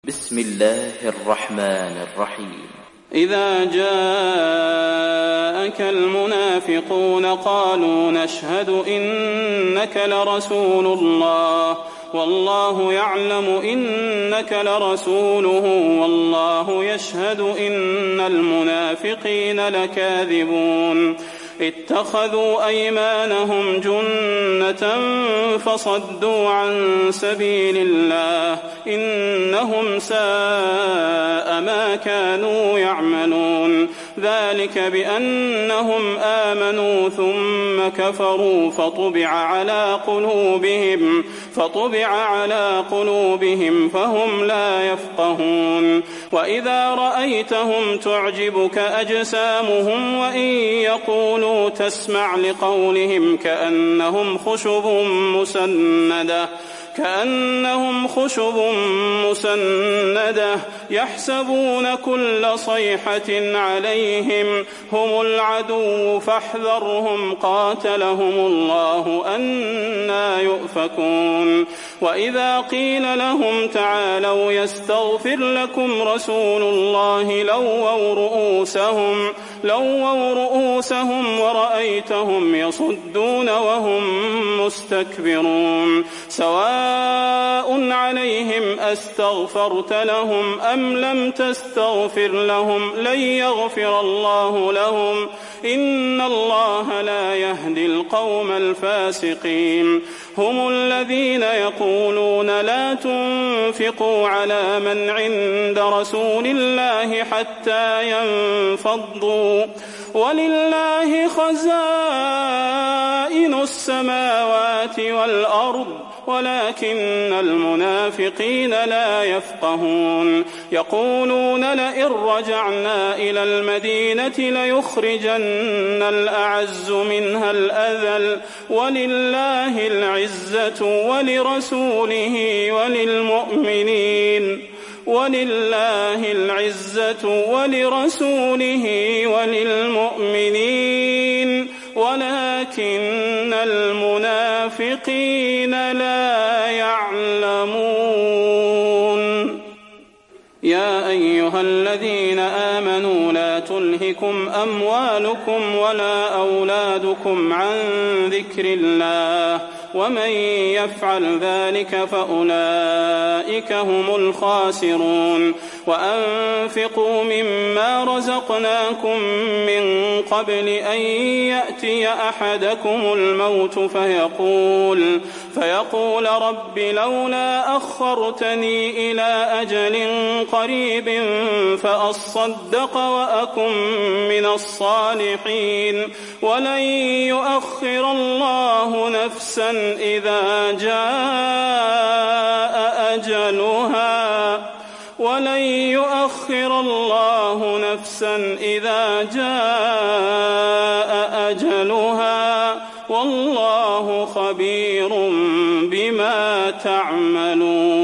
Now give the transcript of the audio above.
بسم الله الرحمن الرحيم. إذا جاءك المنافقون قالوا نشهد إنك لرسول الله والله يعلم إنك لرسوله والله يشهد إن المنافقين لكاذبون اتخذوا أيمانهم جنة فصدوا عن سبيل الله إنهم ساء ما كانوا يعملون ذلك بأنهم آمنوا ثم كفروا فطبع على قلوبهم فهم لا يفقهون وإذا رأيتهم تعجبك أجسامهم وإن يقولوا تسمع لقولهم كأنهم خشب مسندة يحسبون كل صيحة عليهم هم العدو فاحذرهم قاتلهم الله أنى يؤفكون وإذا قيل لهم تعالوا يستغفر لكم رسول الله لووا رؤوسهم ورأيتهم يصدون وهم مستكبرون سواء عليهم أستغفرت لهم أم لم تستغفر لهم لن يغفر الله لهم إن الله لا يهدي القوم الفاسقين هم الذين يقولون لا تنفقوا على من عند رسول الله حتى ينفضوا ولله خزائن السماوات والأرض ولكن المنافقين لا يفقهون يقولون لئن رجعنا إلى المدينة ليخرجن الأعز منها الأذل ولله العزة ولرسوله وللمؤمنين ولكن المنافقين لا يعلمون يا أيها الذين آمنوا لا تلهكم أموالكم ولا أولادكم عن ذكر الله ومن يفعل ذلك فأولئك هم الخاسرون وأنفقوا مما رزقناكم من قبل أن يأتي أحدكم الموت فيقول رب لولا أخرتني إلى أجل قريب فأصدق وأكن من الصالحين ولن يؤخر الله نفسا إذا جاء أجلها والله خبير بما تعملون.